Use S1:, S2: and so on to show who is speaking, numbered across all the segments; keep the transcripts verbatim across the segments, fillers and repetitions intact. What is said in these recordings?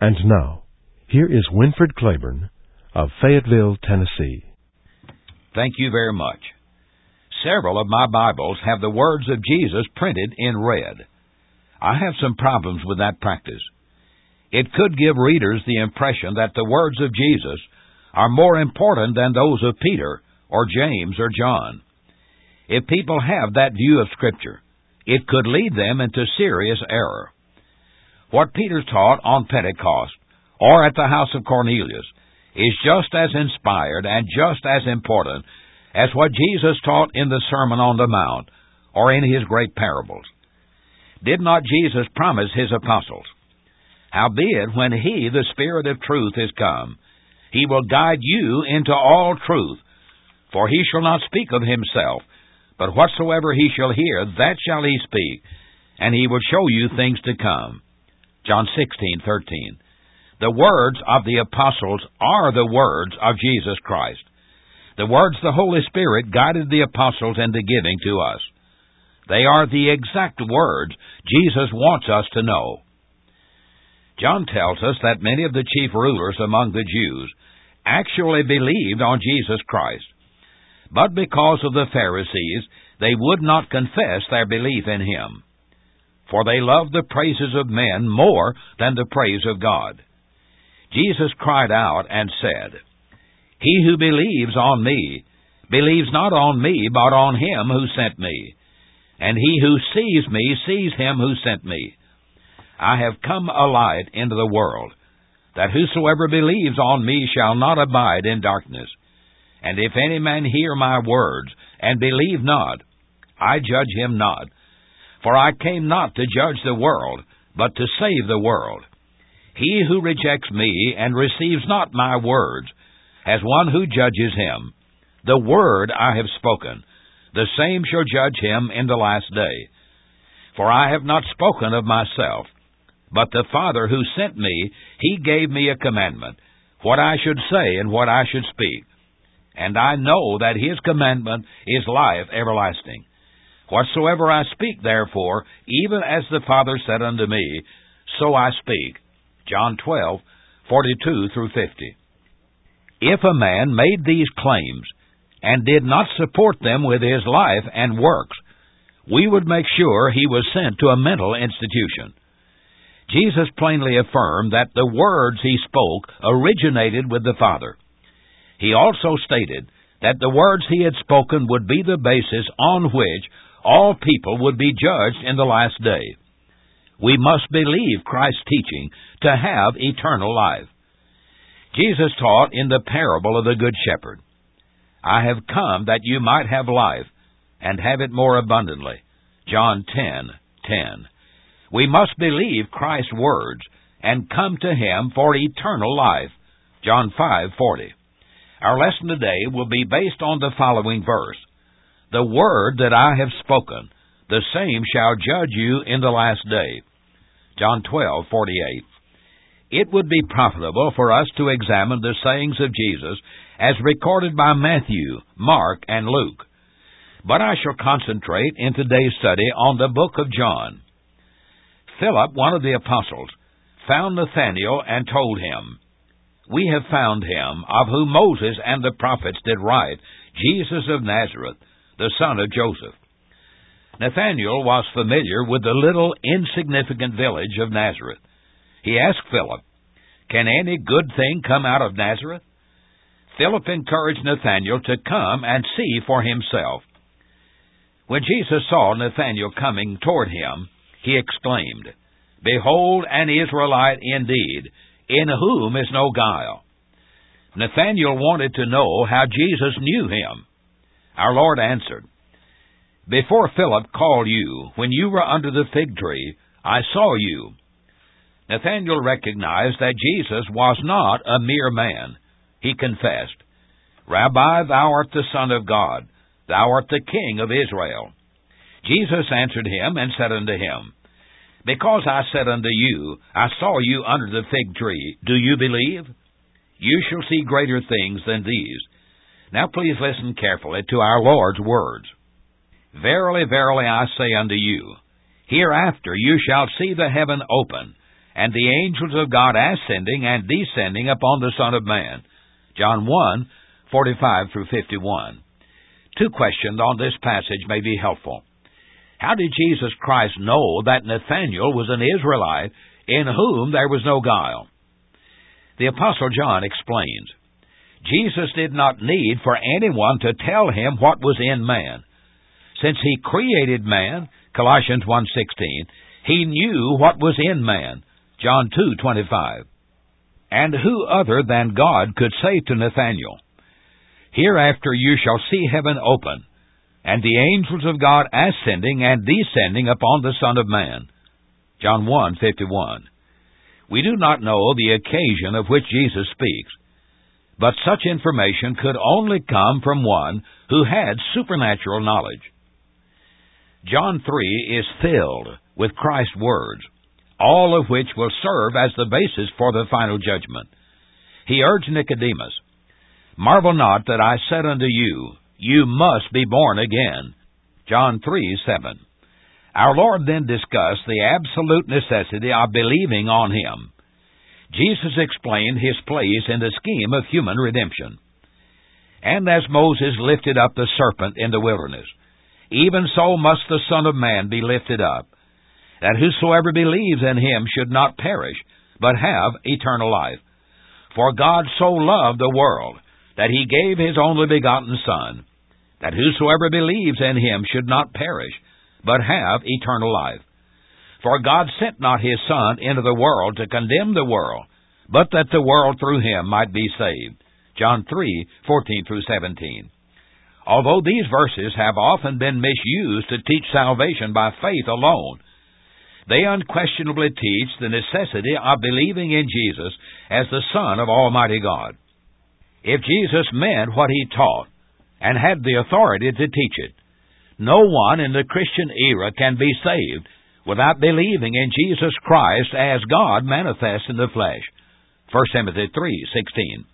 S1: And now, here is Winfred Claiborne of Fayetteville, Tennessee.
S2: Thank you very much. Several of my Bibles have the words of Jesus printed in red. I have some problems with that practice. It could give readers the impression that the words of Jesus are more important than those of Peter or James or John. If people have that view of Scripture, it could lead them into serious error. What Peter taught on Pentecost or at the house of Cornelius is just as inspired and just as important as what Jesus taught in the Sermon on the Mount or in his great parables. Did not Jesus promise his apostles, "Howbeit, when he, the Spirit of truth, is come, he will guide you into all truth, for he shall not speak of himself, but whatsoever he shall hear, that shall he speak, and he will show you things to come." John sixteen thirteen. The words of the apostles are the words of Jesus Christ. The words the Holy Spirit guided the apostles into giving to us. They are the exact words Jesus wants us to know. John tells us that many of the chief rulers among the Jews actually believed on Jesus Christ, but because of the Pharisees, they would not confess their belief in him, for they loved the praises of men more than the praise of God. Jesus cried out and said, "He who believes on me, believes not on me, but on him who sent me. And he who sees me, sees him who sent me. I have come a light into the world, that whosoever believes on me shall not abide in darkness. And if any man hear my words, and believe not, I judge him not. For I came not to judge the world, but to save the world. He who rejects me, and receives not my words, has one who judges him. The word I have spoken, the same shall judge him in the last day. For I have not spoken of myself, but the Father who sent me, he gave me a commandment, what I should say and what I should speak. And I know that his commandment is life everlasting. Whatsoever I speak, therefore, even as the Father said unto me, so I speak." John twelve forty-two through fifty. If a man made these claims and did not support them with his life and works, we would make sure he was sent to a mental institution. Jesus plainly affirmed that the words he spoke originated with the Father. He also stated that the words he had spoken would be the basis on which all people would be judged in the last day. We must believe Christ's teaching to have eternal life. Jesus taught in the parable of the Good Shepherd, "I have come that you might have life, and have it more abundantly." John ten ten. We must believe Christ's words and come to him for eternal life. John five forty. Our lesson today will be based on the following verse. "The word that I have spoken, the same shall judge you in the last day." John twelve forty-eight. It would be profitable for us to examine the sayings of Jesus as recorded by Matthew, Mark, and Luke. But I shall concentrate in today's study on the book of John. Philip, one of the apostles, found Nathanael and told him, "We have found him, of whom Moses and the prophets did write, Jesus of Nazareth, the son of Joseph." Nathanael was familiar with the little insignificant village of Nazareth. He asked Philip, "Can any good thing come out of Nazareth?" Philip encouraged Nathanael to come and see for himself. When Jesus saw Nathanael coming toward him, he exclaimed, "Behold, an Israelite indeed, in whom is no guile." Nathanael wanted to know how Jesus knew him. Our Lord answered, "Before Philip called you, when you were under the fig tree, I saw you." Nathanael recognized that Jesus was not a mere man. He confessed, "Rabbi, thou art the Son of God. Thou art the King of Israel." Jesus answered him and said unto him, "Because I said unto you, I saw you under the fig tree, do you believe? You shall see greater things than these." Now please listen carefully to our Lord's words. "Verily, verily, I say unto you, hereafter you shall see the heaven open, and the angels of God ascending and descending upon the Son of Man. John one, forty-five through fifty-one. Two questions on this passage may be helpful. How did Jesus Christ know that Nathanael was an Israelite in whom there was no guile? The Apostle John explains, Jesus did not need for anyone to tell him what was in man. Since he created man, Colossians one sixteen, he knew what was in man, John two twenty-five. And who other than God could say to Nathanael, Hereafter you shall see heaven open, and the angels of God ascending and descending upon the Son of Man, John one fifty-one. We do not know the occasion of which Jesus speaks, but such information could only come from one who had supernatural knowledge. John three is filled with Christ's words, all of which will serve as the basis for the final judgment. He urged Nicodemus, Marvel not that I said unto you, You must be born again. John three seven. Our Lord then discussed the absolute necessity of believing on Him. Jesus explained His place in the scheme of human redemption. And as Moses lifted up the serpent in the wilderness, even so must the Son of Man be lifted up, that whosoever believes in Him should not perish, but have eternal life. For God so loved the world, that He gave His only begotten Son, that whosoever believes in Him should not perish, but have eternal life. For God sent not His Son into the world to condemn the world, but that the world through Him might be saved. John three fourteen through seventeen. Although these verses have often been misused to teach salvation by faith alone, they unquestionably teach the necessity of believing in Jesus as the Son of Almighty God. If Jesus meant what He taught, and had the authority to teach it, no one in the Christian era can be saved without believing in Jesus Christ as God manifest in the flesh. First Timothy three sixteen.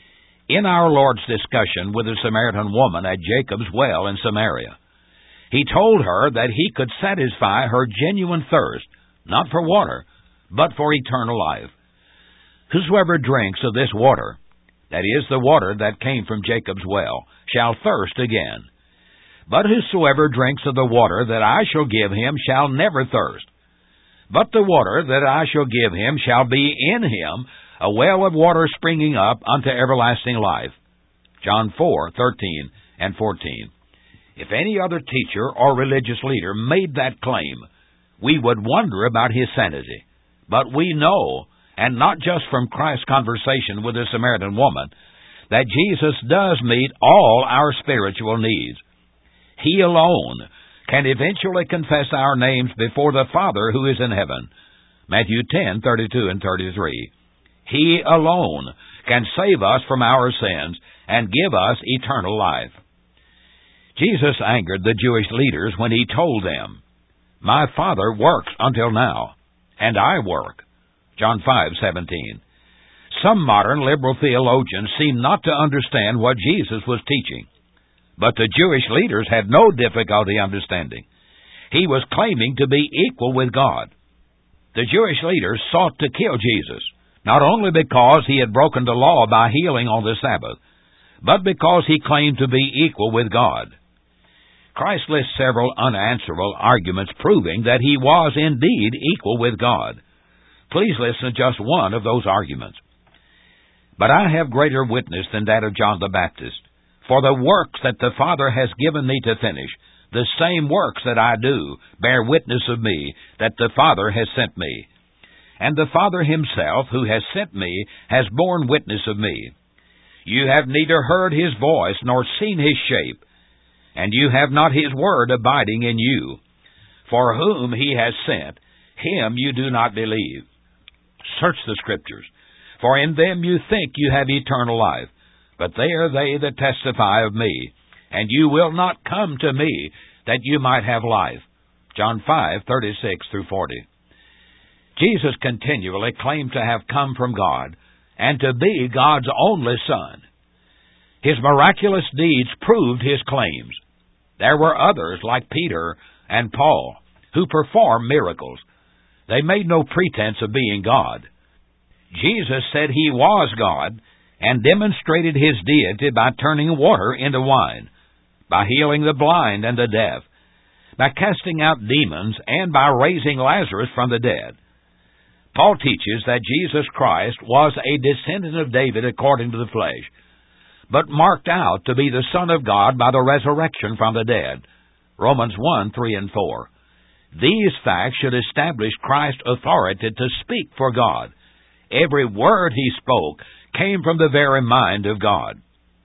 S2: In our Lord's discussion with the Samaritan woman at Jacob's well in Samaria, He told her that He could satisfy her genuine thirst, not for water, but for eternal life. Whosoever drinks of this water, that is, the water that came from Jacob's well, shall thirst again. But whosoever drinks of the water that I shall give him shall never thirst. But the water that I shall give him shall be in him a well of water springing up unto everlasting life. John four thirteen and fourteen. If any other teacher or religious leader made that claim, we would wonder about his sanity. But we know, and not just from Christ's conversation with the Samaritan woman, that Jesus does meet all our spiritual needs. He alone can eventually confess our names before the Father who is in heaven. Matthew ten thirty-two and thirty-three. He alone can save us from our sins and give us eternal life. Jesus angered the Jewish leaders when He told them, My Father works until now, and I work. John five seventeen. Some modern liberal theologians seem not to understand what Jesus was teaching, but the Jewish leaders had no difficulty understanding. He was claiming to be equal with God. The Jewish leaders sought to kill Jesus, not only because He had broken the law by healing on the Sabbath, but because He claimed to be equal with God. Christ lists several unanswerable arguments proving that He was indeed equal with God. Please listen to just one of those arguments. But I have greater witness than that of John the Baptist, for the works that the Father has given me to finish, the same works that I do, bear witness of me, that the Father has sent me. And the Father Himself, who has sent me, has borne witness of me. You have neither heard His voice nor seen His shape, and you have not His word abiding in you. For whom He has sent, Him you do not believe. Search the Scriptures, for in them you think you have eternal life, but they are they that testify of me, and you will not come to me, that you might have life. John five thirty-six through forty. Jesus continually claimed to have come from God, and to be God's only Son. His miraculous deeds proved His claims. There were others, like Peter and Paul, who performed miracles. They made no pretense of being God. Jesus said He was God and demonstrated His deity by turning water into wine, by healing the blind and the deaf, by casting out demons, and by raising Lazarus from the dead. Paul teaches that Jesus Christ was a descendant of David according to the flesh, but marked out to be the Son of God by the resurrection from the dead. Romans one, three and four. These facts should establish Christ's authority to speak for God. Every word He spoke came from the very mind of God.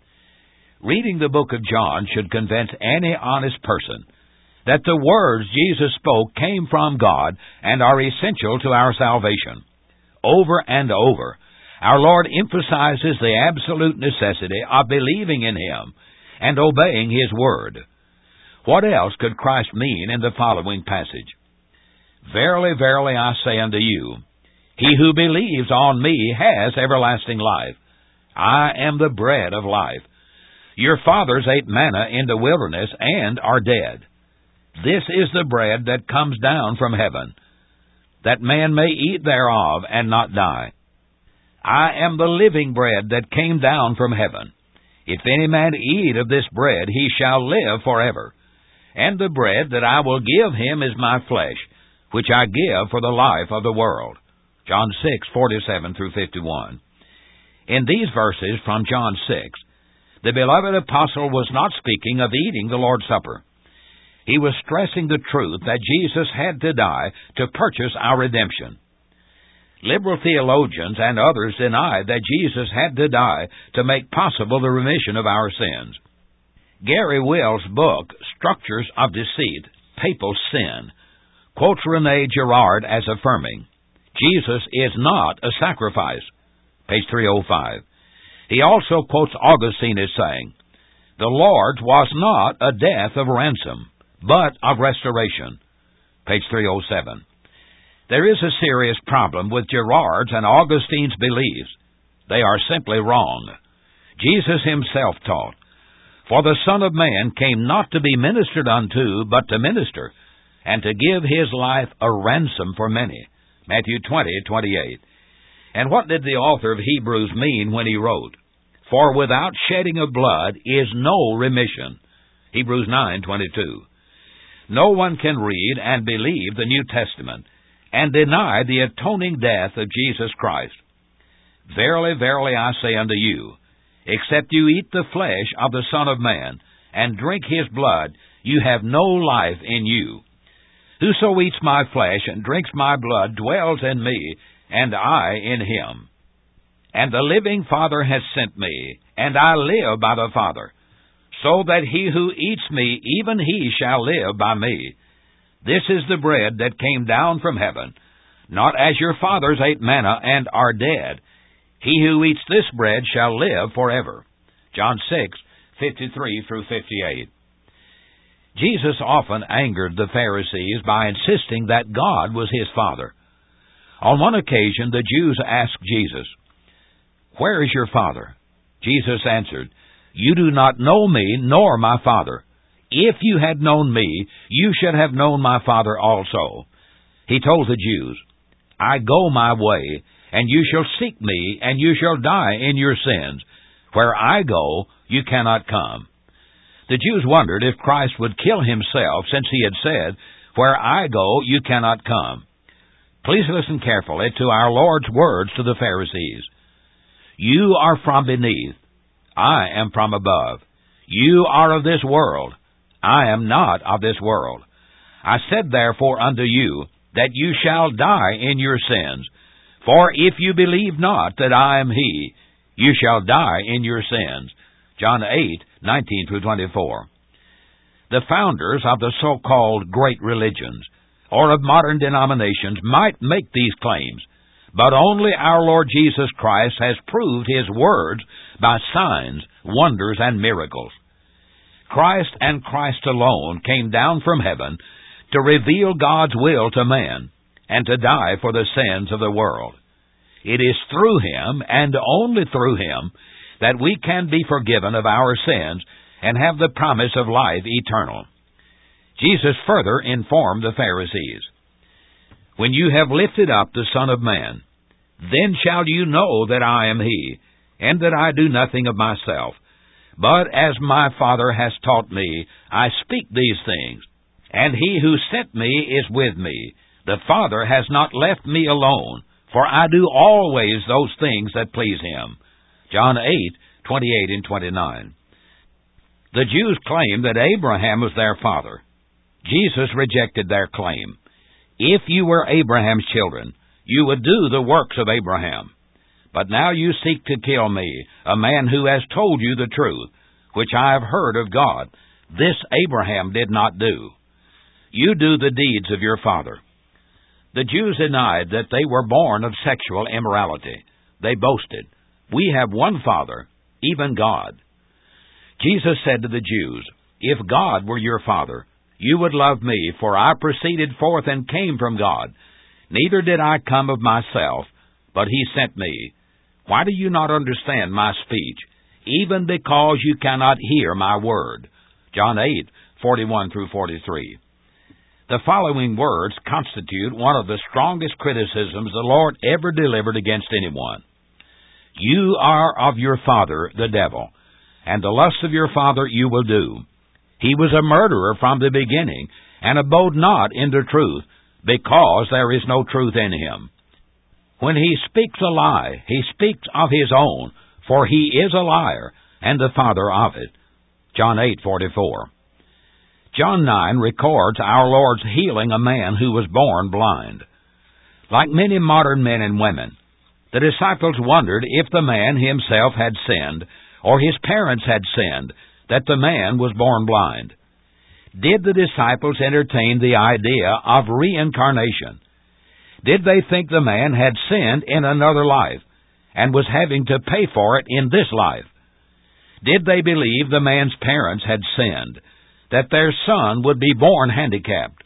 S2: Reading the book of John should convince any honest person that the words Jesus spoke came from God and are essential to our salvation. Over and over, our Lord emphasizes the absolute necessity of believing in Him and obeying His word. What else could Christ mean in the following passage? Verily, verily, I say unto you, he who believes on me has everlasting life. I am the bread of life. Your fathers ate manna in the wilderness and are dead. This is the bread that comes down from heaven, that man may eat thereof and not die. I am the living bread that came down from heaven. If any man eat of this bread, he shall live forever. And the bread that I will give him is my flesh, which I give for the life of the world. John six, forty-seven through fifty-one. In these verses from John six, the beloved apostle was not speaking of eating the Lord's Supper. He was stressing the truth that Jesus had to die to purchase our redemption. Liberal theologians and others deny that Jesus had to die to make possible the remission of our sins. Gary Will's book, Structures of Deceit, Papal Sin, quotes Rene Girard as affirming, Jesus is not a sacrifice, page three oh five. He also quotes Augustine as saying, the Lord's was not a death of ransom, but of restoration, page three oh seven. There is a serious problem with Girard's and Augustine's beliefs. They are simply wrong. Jesus Himself taught, for the Son of Man came not to be ministered unto, but to minister, and to give His life a ransom for many, Matthew twenty, twenty-eight. And what did the author of Hebrews mean when he wrote, for without shedding of blood is no remission, Hebrews nine, twenty-two. No one can read and believe the New Testament and deny the atoning death of Jesus Christ. Verily, verily, I say unto you, except you eat the flesh of the Son of Man, and drink His blood, you have no life in you. Whoso eats my flesh and drinks my blood dwells in me, and I in him. And the living Father has sent me, and I live by the Father, so that he who eats me, even he shall live by me. This is the bread that came down from heaven, not as your fathers ate manna and are dead. He who eats this bread shall live forever. John six, fifty-three through fifty-eight. Jesus often angered the Pharisees by insisting that God was His Father. On one occasion, the Jews asked Jesus, where is your Father? Jesus answered, you do not know me, nor my Father. If you had known me, you should have known my Father also. He told the Jews, I go my way, and you shall seek me, and you shall die in your sins. Where I go, you cannot come. The Jews wondered if Christ would kill Himself, since He had said, where I go, you cannot come. Please listen carefully to our Lord's words to the Pharisees. You are from beneath. I am from above. You are of this world. I am not of this world. I said therefore unto you, that you shall die in your sins. For if you believe not that I am He, you shall die in your sins. John eight, nineteen through twenty-four. The founders of the so-called great religions, or of modern denominations, might make these claims, but only our Lord Jesus Christ has proved His words by signs, wonders, and miracles. Christ and Christ alone came down from heaven to reveal God's will to man and to die for the sins of the world. It is through Him, and only through Him, that we can be forgiven of our sins and have the promise of life eternal. Jesus further informed the Pharisees, when you have lifted up the Son of Man. Then shall you know that I am He, and that I do nothing of myself. But as my Father has taught me, I speak these things. And He who sent me is with me. The Father has not left me alone, for I do always those things that please Him. John eight, twenty-eight and twenty-nine. The Jews claimed that Abraham was their father. Jesus rejected their claim. If you were Abraham's children, you would do the works of Abraham. But now you seek to kill me, a man who has told you the truth, which I have heard of God. This Abraham did not do. You do the deeds of your father. The Jews denied that they were born of sexual immorality. They boasted, "We have one Father, even God." Jesus said to the Jews, "If God were your Father, you would love me, for I proceeded forth and came from God. Neither did I come of myself, but He sent me. Why do you not understand my speech, even because you cannot hear my word?" John eight, forty-one through forty-three. The following words constitute one of the strongest criticisms the Lord ever delivered against anyone. "You are of your father, the devil, and the lusts of your father you will do. He was a murderer from the beginning, and abode not in the truth, because there is no truth in him. When he speaks a lie, he speaks of his own, for he is a liar, and the father of it." John eight, forty-four. John nine records our Lord's healing a man who was born blind. Like many modern men and women, the disciples wondered if the man himself had sinned, or his parents had sinned, that the man was born blind. Did the disciples entertain the idea of reincarnation? Did they think the man had sinned in another life, and was having to pay for it in this life? Did they believe the man's parents had sinned, that their son would be born handicapped?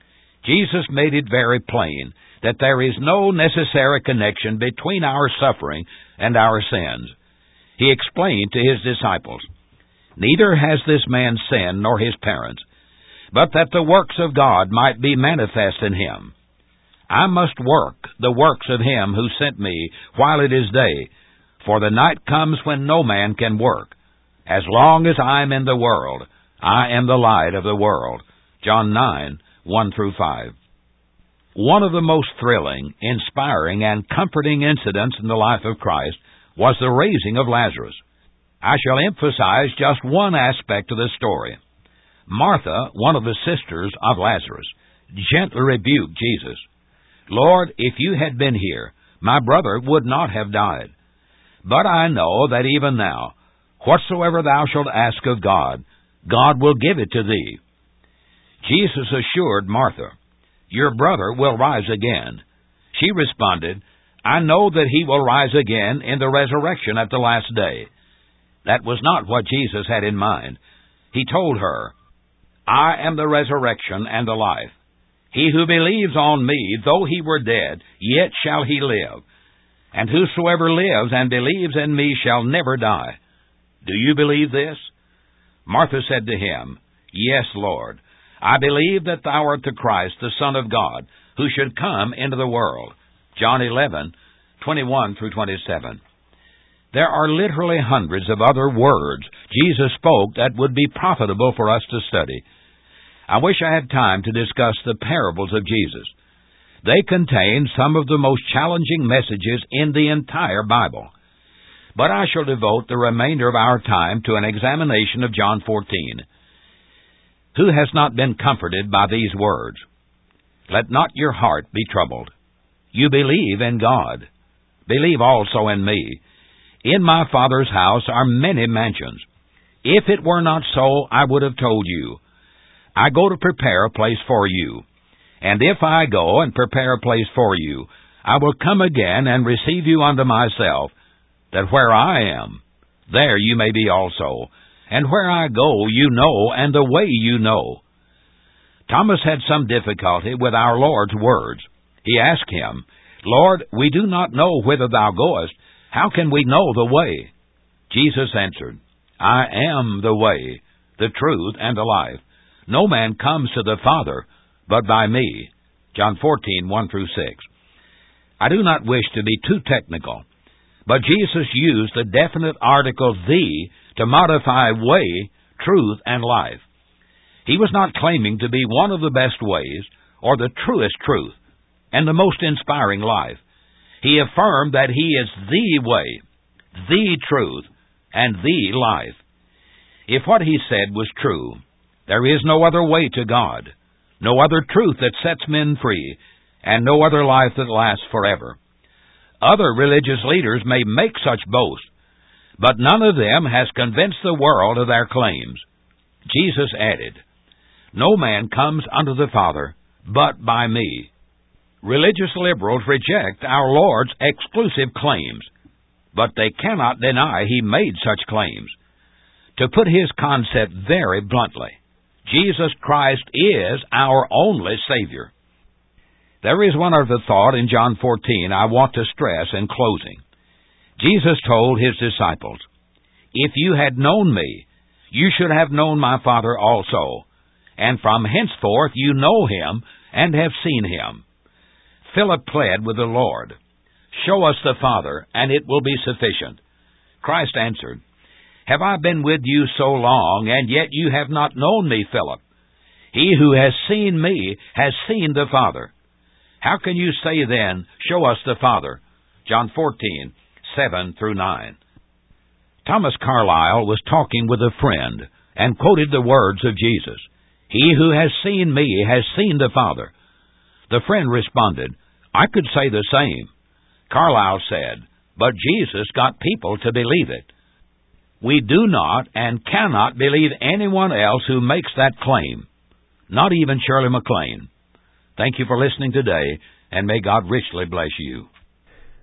S2: Jesus made it very plain that there is no necessary connection between our suffering and our sins. He explained to His disciples, "Neither has this man sinned nor his parents, but that the works of God might be manifest in him. I must work the works of Him who sent me while it is day, for the night comes when no man can work. As long as I am in the world, I am the light of the world." John nine, one through five. One of the most thrilling, inspiring, and comforting incidents in the life of Christ was the raising of Lazarus. I shall emphasize just one aspect of the story. Martha, one of the sisters of Lazarus, gently rebuked Jesus. "Lord, if you had been here, my brother would not have died. But I know that even now, whatsoever thou shalt ask of God, God will give it to thee." Jesus assured Martha, "Your brother will rise again." She responded, "I know that he will rise again in the resurrection at the last day." That was not what Jesus had in mind. He told her, "I am the resurrection and the life. He who believes on me, though he were dead, yet shall he live. And whosoever lives and believes in me shall never die. Do you believe this?" Martha said to Him, "Yes, Lord. I believe that Thou art the Christ, the Son of God, who should come into the world." John eleven, twenty-one through twenty-seven. There are literally hundreds of other words Jesus spoke that would be profitable for us to study. I wish I had time to discuss the parables of Jesus. They contain some of the most challenging messages in the entire Bible. But I shall devote the remainder of our time to an examination of John fourteen. Who has not been comforted by these words? "Let not your heart be troubled. You believe in God. Believe also in me. In my Father's house are many mansions. If it were not so, I would have told you. I go to prepare a place for you. And if I go and prepare a place for you, I will come again and receive you unto myself, that where I am, there you may be also. And where I go you know, and the way you know." Thomas had some difficulty with our Lord's words. He asked Him, "Lord, we do not know whither Thou goest. How can we know the way?" Jesus answered, "I am the way, the truth, and the life. No man comes to the Father but by me." John fourteen, one through six. I do not wish to be too technical, but Jesus used the definite article the to modify way, truth, and life. He was not claiming to be one of the best ways, or the truest truth, and the most inspiring life. He affirmed that He is the way, the truth, and the life. If what He said was true, there is no other way to God, no other truth that sets men free, and no other life that lasts forever. Other religious leaders may make such boast, but none of them has convinced the world of their claims. Jesus added, "No man comes unto the Father but by me." Religious liberals reject our Lord's exclusive claims, but they cannot deny He made such claims. To put His concept very bluntly, Jesus Christ is our only Savior. There is one other thought in John fourteen I want to stress in closing. Jesus told His disciples, "If you had known me, you should have known my Father also, and from henceforth you know Him and have seen Him." Philip pled with the Lord, "Show us the Father, and it will be sufficient." Christ answered, "Have I been with you so long, and yet you have not known me, Philip? He who has seen me has seen the Father. How can you say then, 'Show us the Father'?" John fourteen, seven through nine. Thomas Carlyle was talking with a friend and quoted the words of Jesus, "He who has seen me has seen the Father." The friend responded, "I could say the same." Carlyle said, "But Jesus got people to believe it." We do not and cannot believe anyone else who makes that claim, not even Shirley MacLaine. Thank you for listening today, and may God richly bless you.